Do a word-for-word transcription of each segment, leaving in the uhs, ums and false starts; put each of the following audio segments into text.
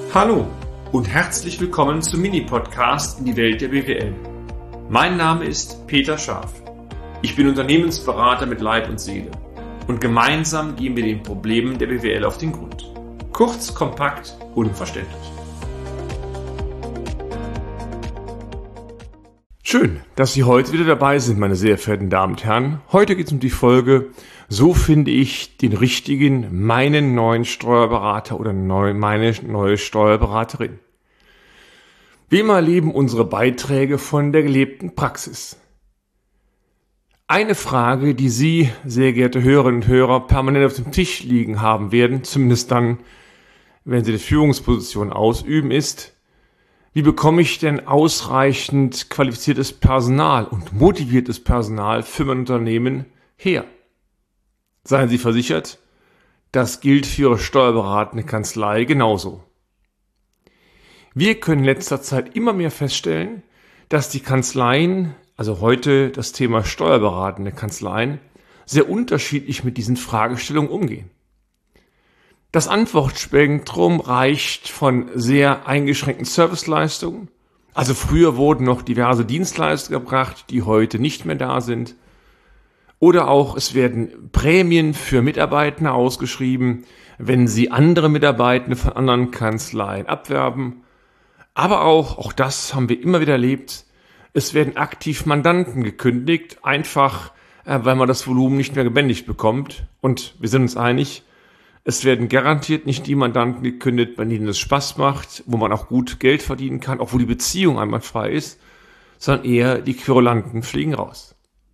Hallo und herzlich willkommen zum Mini-Podcast in die Welt der B W L. Mein Name ist Peter Scharf. Ich bin Unternehmensberater mit Leib und Seele und gemeinsam gehen wir den Problemen der B W L auf den Grund. Kurz, kompakt, unverständlich. Schön, dass Sie heute wieder dabei sind, meine sehr verehrten Damen und Herren. Heute geht es um die Folge: So finde ich den richtigen, meinen neuen Steuerberater oder neu, meine neue Steuerberaterin. Wie immer leben unsere Beiträge von der gelebten Praxis. Eine Frage, die Sie, sehr geehrte Hörerinnen und Hörer, permanent auf dem Tisch liegen haben werden, zumindest dann, wenn Sie die Führungsposition ausüben, ist: Wie bekomme ich denn ausreichend qualifiziertes Personal und motiviertes Personal für mein Unternehmen her? Seien Sie versichert, das gilt für Ihre steuerberatende Kanzlei genauso. Wir können in letzter Zeit immer mehr feststellen, dass die Kanzleien, also heute das Thema steuerberatende Kanzleien, sehr unterschiedlich mit diesen Fragestellungen umgehen. Das Antwortspektrum reicht von sehr eingeschränkten Serviceleistungen, also früher wurden noch diverse Dienstleistungen erbracht, die heute nicht mehr da sind, oder auch es werden Prämien für Mitarbeitende ausgeschrieben, wenn sie andere Mitarbeitende von anderen Kanzleien abwerben, aber auch, auch das haben wir immer wieder erlebt, es werden aktiv Mandanten gekündigt, einfach äh, weil man das Volumen nicht mehr gebändigt bekommt, und wir sind uns einig, es werden garantiert nicht die Mandanten gekündigt, bei denen es Spaß macht, wo man auch gut Geld verdienen kann, auch wo die Beziehung einwandfrei ist, sondern eher die Querulanten fliegen raus.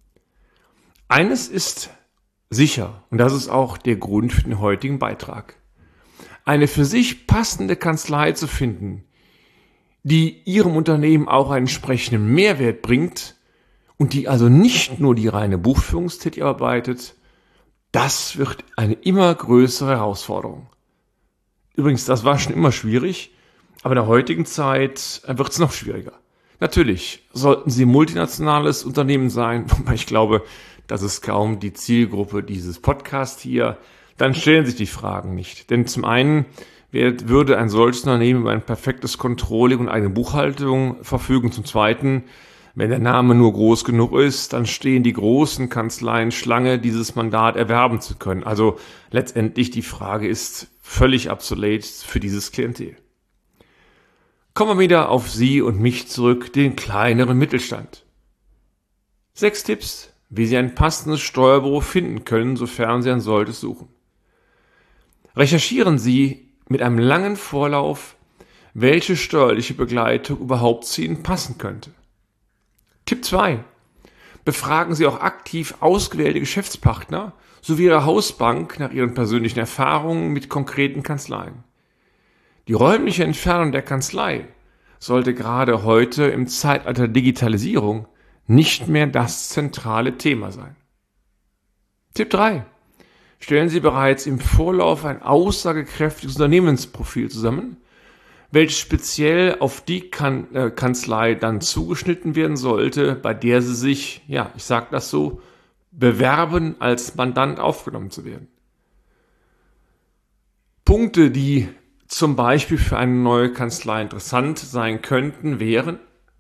Eines ist sicher, und das ist auch der Grund für den heutigen Beitrag: Eine für sich passende Kanzlei zu finden, die Ihrem Unternehmen auch einen entsprechenden Mehrwert bringt und die also nicht nur die reine Buchführungstätigkeit arbeitet, das wird eine immer größere Herausforderung. Übrigens, das war schon immer schwierig, aber in der heutigen Zeit wird es noch schwieriger. Natürlich sollten Sie ein multinationales Unternehmen sein, wobei ich glaube, das ist kaum die Zielgruppe dieses Podcasts hier. Dann stellen sich die Fragen nicht. Denn zum einen würde ein solches Unternehmen über ein perfektes Controlling und eine Buchhaltung verfügen. Zum zweiten, wenn der Name nur groß genug ist, dann stehen die großen Kanzleien Schlange, dieses Mandat erwerben zu können. Also letztendlich die Frage ist völlig obsolet für dieses Klientel. Kommen wir wieder auf Sie und mich zurück, den kleineren Mittelstand. Sechs Tipps, wie Sie ein passendes Steuerbüro finden können, sofern Sie ein solches suchen. Recherchieren Sie mit einem langen Vorlauf, welche steuerliche Begleitung überhaupt zu Ihnen passen könnte. Tipp zwei. Befragen Sie auch aktiv ausgewählte Geschäftspartner sowie Ihre Hausbank nach ihren persönlichen Erfahrungen mit konkreten Kanzleien. Die räumliche Entfernung der Kanzlei sollte gerade heute im Zeitalter der Digitalisierung nicht mehr das zentrale Thema sein. Tipp drei. Stellen Sie bereits im Vorlauf ein aussagekräftiges Unternehmensprofil zusammen, welches speziell auf die kan- äh, Kanzlei dann zugeschnitten werden sollte, bei der Sie sich, ja, ich sage das so, bewerben, als Mandant aufgenommen zu werden. Punkte, die zum Beispiel für eine neue Kanzlei interessant sein könnten, wären: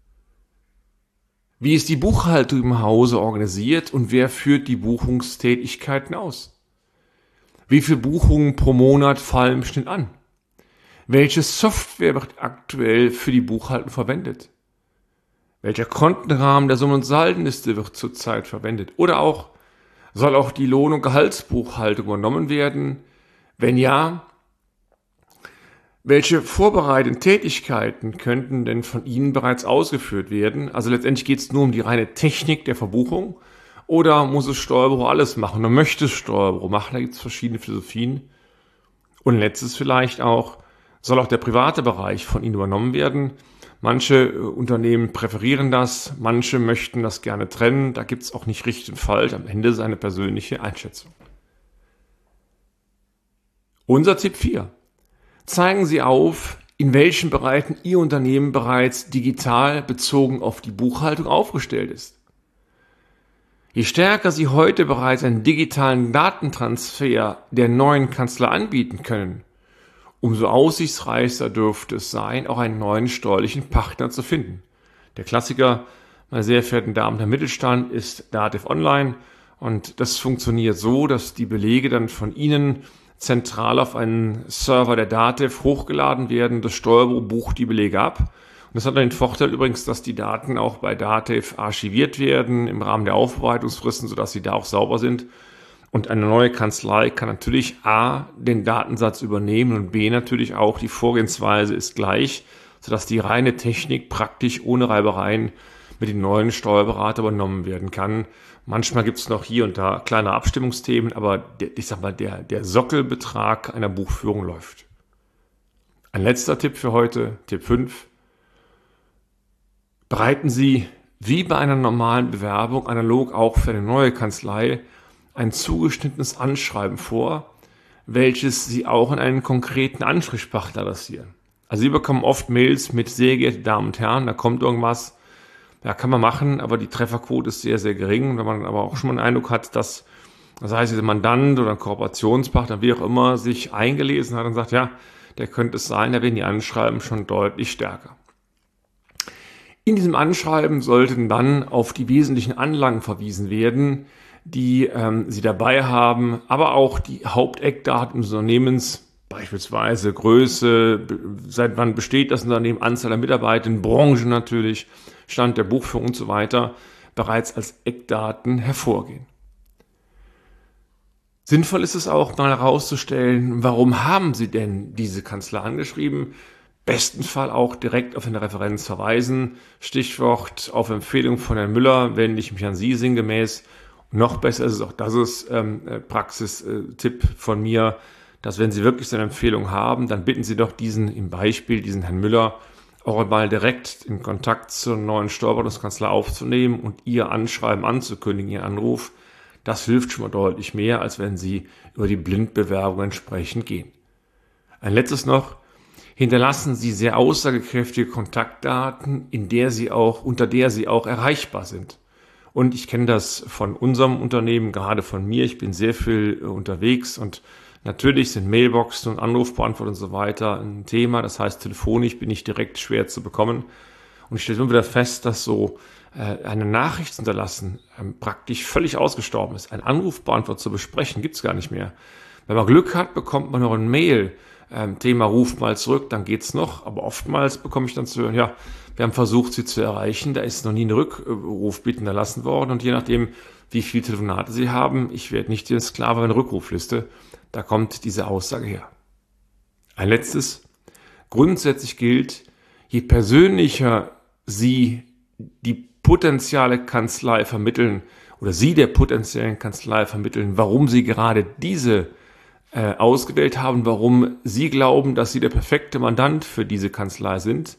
Wie ist die Buchhaltung im Hause organisiert und wer führt die Buchungstätigkeiten aus? Wie viele Buchungen pro Monat fallen im Schnitt an? Welche Software wird aktuell für die Buchhaltung verwendet? Welcher Kontenrahmen der Summ- und Saldenliste wird zurzeit verwendet? Oder auch, soll auch die Lohn- und Gehaltsbuchhaltung übernommen werden? Wenn ja, welche vorbereitenden Tätigkeiten könnten denn von Ihnen bereits ausgeführt werden? Also letztendlich geht es nur um die reine Technik der Verbuchung, oder muss das Steuerbüro alles machen? Oder möchte das Steuerbüro machen? Da gibt es verschiedene Philosophien. Und letztes vielleicht auch: Soll auch der private Bereich von Ihnen übernommen werden? Manche äh, Unternehmen präferieren das, manche möchten das gerne trennen. Da gibt es auch nicht richtig und falsch. Am Ende ist eine persönliche Einschätzung. Unser Tipp vier. Zeigen Sie auf, in welchen Bereichen Ihr Unternehmen bereits digital bezogen auf die Buchhaltung aufgestellt ist. Je stärker Sie heute bereits einen digitalen Datentransfer der neuen Kanzlei anbieten können, umso aussichtsreicher dürfte es sein, auch einen neuen steuerlichen Partner zu finden. Der Klassiker, meine sehr verehrten Damen der Mittelstand, ist Datev Online und das funktioniert so, dass die Belege dann von Ihnen zentral auf einen Server der Datev hochgeladen werden. Das Steuerbüro bucht die Belege ab. Und das hat dann den Vorteil übrigens, dass die Daten auch bei Datev archiviert werden im Rahmen der Aufbereitungsfristen, sodass sie da auch sauber sind. Und eine neue Kanzlei kann natürlich A, den Datensatz übernehmen und B, natürlich auch die Vorgehensweise ist gleich, sodass die reine Technik praktisch ohne Reibereien mit den neuen Steuerberater übernommen werden kann. Manchmal gibt es noch hier und da kleine Abstimmungsthemen, aber der, ich sag mal, der, der Sockelbetrag einer Buchführung läuft. Ein letzter Tipp für heute, Tipp fünf. Bereiten Sie, wie bei einer normalen Bewerbung, analog auch für eine neue Kanzlei, ein zugeschnittenes Anschreiben vor, welches Sie auch an einen konkreten Ansprechpartner adressieren. Also Sie bekommen oft Mails mit sehr geehrte Damen und Herren, da kommt irgendwas, ja, kann man machen, aber die Trefferquote ist sehr, sehr gering. Wenn man aber auch schon mal den Eindruck hat, dass, das heißt, der Mandant oder ein Kooperationspartner, wie auch immer, sich eingelesen hat und sagt, ja, der könnte es sein, da werden die Anschreiben schon deutlich stärker. In diesem Anschreiben sollten dann auf die wesentlichen Anlagen verwiesen werden, die ähm, Sie dabei haben, aber auch die Haupteckdaten des Unternehmens, beispielsweise Größe, seit wann besteht das Unternehmen, Anzahl der Mitarbeiter, Branche natürlich, Stand der Buchführung und so weiter, bereits als Eckdaten hervorgehen. Sinnvoll ist es auch mal herauszustellen, warum haben Sie denn diese Kanzlei angeschrieben? Besten Fall auch direkt auf eine Referenz verweisen. Stichwort auf Empfehlung von Herrn Müller, wende ich mich an Sie sinngemäß. Noch besser ist es auch, das ist ähm, Praxistipp von mir, dass wenn Sie wirklich so eine Empfehlung haben, dann bitten Sie doch diesen im Beispiel, diesen Herrn Müller, auch mal direkt in Kontakt zur neuen Steuerberatungskanzlei aufzunehmen und Ihr Anschreiben anzukündigen, Ihren Anruf. Das hilft schon mal deutlich mehr, als wenn Sie über die Blindbewerbung entsprechend gehen. Ein letztes noch. Hinterlassen Sie sehr aussagekräftige Kontaktdaten, in der Sie auch, unter der Sie auch erreichbar sind. Und ich kenne das von unserem Unternehmen, gerade von mir. Ich bin sehr viel unterwegs und natürlich sind Mailboxen und Anrufbeantworter und so weiter ein Thema. Das heißt, telefonisch bin ich direkt schwer zu bekommen. Und ich stelle immer wieder fest, dass so äh, eine Nachricht zu hinterlassen ähm, praktisch völlig ausgestorben ist. Ein Anrufbeantworter zu besprechen gibt es gar nicht mehr. Wenn man Glück hat, bekommt man noch ein Mail. Ähm, Thema ruft mal zurück, dann geht's noch. Aber oftmals bekomme ich dann zu hören, ja, wir haben versucht, Sie zu erreichen. Da ist noch nie ein Rückruf bitten erlassen worden. Und je nachdem, wie viele Telefonate Sie haben, ich werde nicht Ihr Sklave einer Rückrufliste. Da kommt diese Aussage her. Ein letztes. Grundsätzlich gilt, je persönlicher Sie die potenzielle Kanzlei vermitteln oder Sie der potenziellen Kanzlei vermitteln, warum Sie gerade diese äh, ausgewählt haben, warum Sie glauben, dass Sie der perfekte Mandant für diese Kanzlei sind,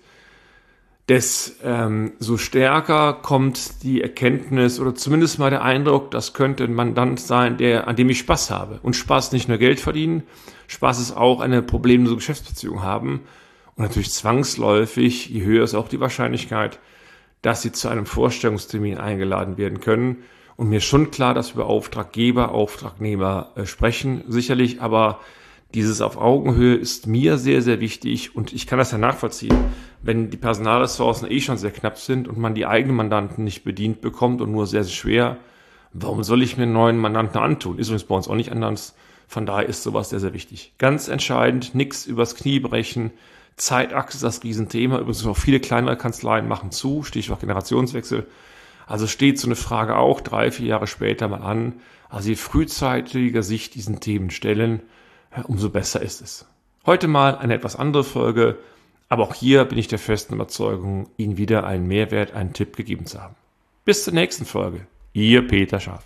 des ähm, so stärker kommt die Erkenntnis oder zumindest mal der Eindruck, das könnte ein Mandant sein, der, an dem ich Spaß habe. Und Spaß nicht nur Geld verdienen, Spaß ist auch eine problemlose Geschäftsbeziehung haben. Und natürlich zwangsläufig, je höher ist auch die Wahrscheinlichkeit, dass Sie zu einem Vorstellungstermin eingeladen werden können. Und mir ist schon klar, dass wir über Auftraggeber, Auftragnehmer äh, sprechen, sicherlich, aber dieses auf Augenhöhe ist mir sehr, sehr wichtig und ich kann das ja nachvollziehen. Wenn die Personalressourcen eh schon sehr knapp sind und man die eigenen Mandanten nicht bedient bekommt und nur sehr, sehr schwer, warum soll ich mir einen neuen Mandanten antun? Ist übrigens bei uns auch nicht anders. Von daher ist sowas sehr, sehr wichtig. Ganz entscheidend, nichts übers Knie brechen. Zeitachse ist das Riesenthema. Übrigens auch viele kleinere Kanzleien machen zu, Stichwort Generationswechsel. Also steht so eine Frage auch drei, vier Jahre später mal an. Also je frühzeitiger sich diesen Themen stellen, umso besser ist es. Heute mal eine etwas andere Folge, aber auch hier bin ich der festen Überzeugung, Ihnen wieder einen Mehrwert, einen Tipp gegeben zu haben. Bis zur nächsten Folge. Ihr Peter Scharf.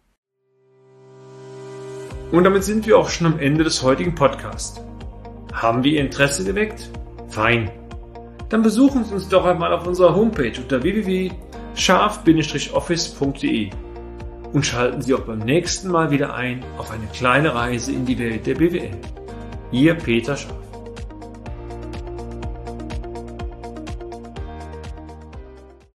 Und damit sind wir auch schon am Ende des heutigen Podcasts. Haben wir Ihr Interesse geweckt? Fein. Dann besuchen Sie uns doch einmal auf unserer Homepage unter w w w punkt scharf Bindestrich office punkt de und schalten Sie auch beim nächsten Mal wieder ein auf eine kleine Reise in die Welt der B W L. Ihr Peter Scharf.